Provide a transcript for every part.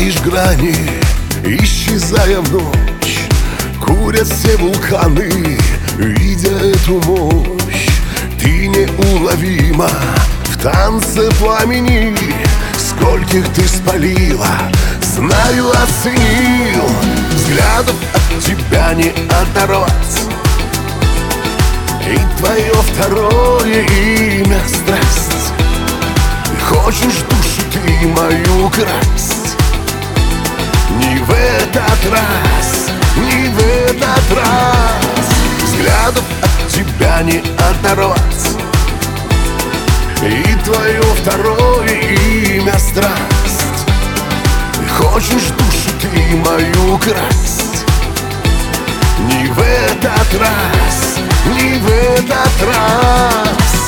таишь грани, исчезая в ночь. Курят все вулканы, видя эту мощь. Ты неуловима в танце пламени. Скольких ты спалила, знаю, оценил. Взглядов от тебя не оторвать. И твое второе имя — страсть. Хочешь душу ты мою красть? Не в этот раз, не в этот раз. Взглядов от тебя не оторвать. И твое второе имя — страсть. Хочешь душу ты мою красть? Не в этот раз, не в этот раз.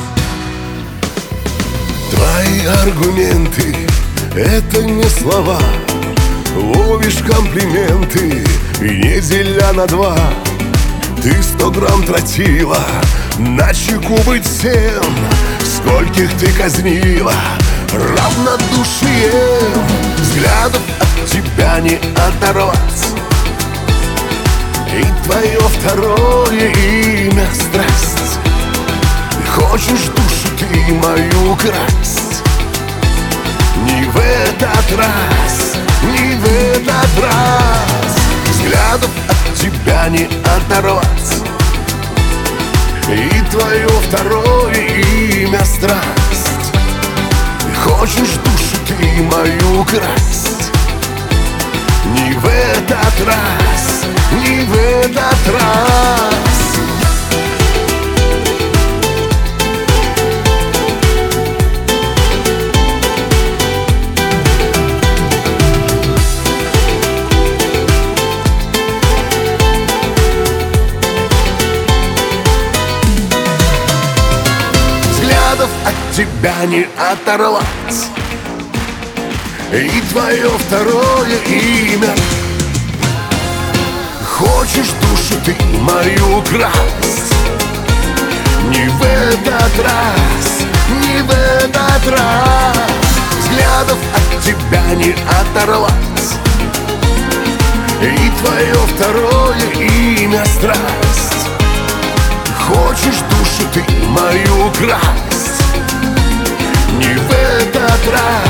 Твои аргументы — это не слова. Ловишь комплименты и не деля на два. Ты 100 грамм тротила, на чеку быть всем. Скольких ты казнила, равнодушие. Взглядов от тебя не оторвать. И твое второе имя — страсть. Хочешь душу ты мою красть? Не в этот раз, не в этот раз. Взглядов от тебя не оторвать. И твое второе имя — страсть. Хочешь душу ты мою красть? Не в этот раз, не в этот раз. От тебя не оторвать. И твое второе имя. Хочешь душу ты мою красть? Не в этот раз, не в этот раз. Взглядов от тебя не оторвать. И твое второе имя — страсть. Хочешь душу ты мою красть? Не в этот раз.